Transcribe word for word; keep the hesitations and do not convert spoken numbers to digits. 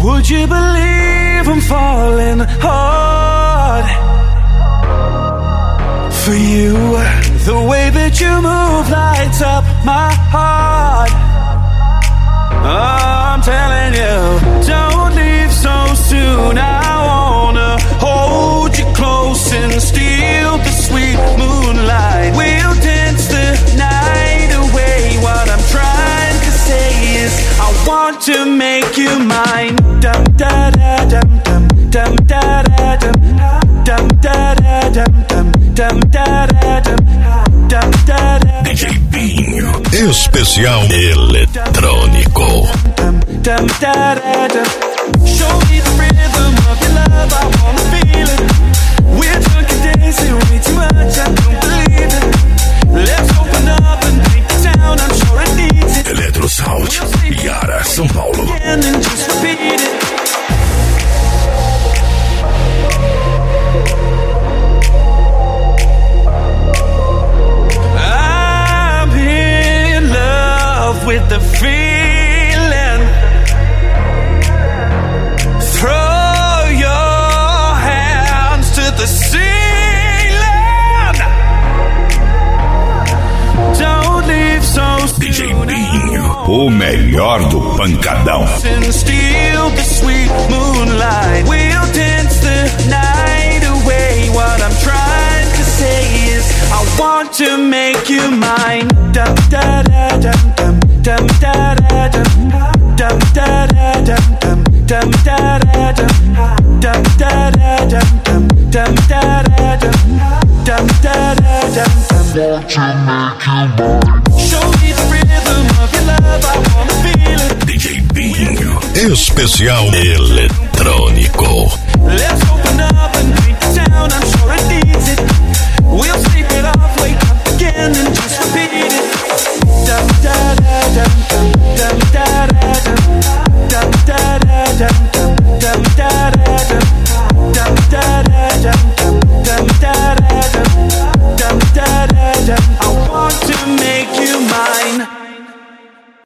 Would you believe I'm falling hard for you? The way that you move lights up my heart. Oh, I'm telling you, don't leave so soon. I wanna hold you close and steal the sweet moonlight. We'll dance the night away. What I'm trying to say is I want to make you mine. Dum da da dum dum dum da da dum dum da da dum dum dum da da dum dum da da. D J Binho, especial eletrônico. Dum dum da da dum. Show me the rhythm of your love, I wanna feel it. We're drunk and dancing way too much, I don't believe it. Let's open up and paint the town, I'm sure it needs it. Eletro Sound, Yara, São Paulo. And then just repeat it. I'm in love with the feeling. Throw your hands to the ceiling. Don't leave so soon. D J Binho, o melhor do pancadão. And steal the sweet moonlight. We'll dance the night away. What I'm trying to say is I want to make you mine. Dum da da dum dum dum da da dum dum da da dum dum dum da da dum dum da da dum dum dum da da dum dum da da dum dum. Show me the rhythm of your love, I wanna feel it. D J Binho, especial eletrônico. Let's open up and paint the town, I'm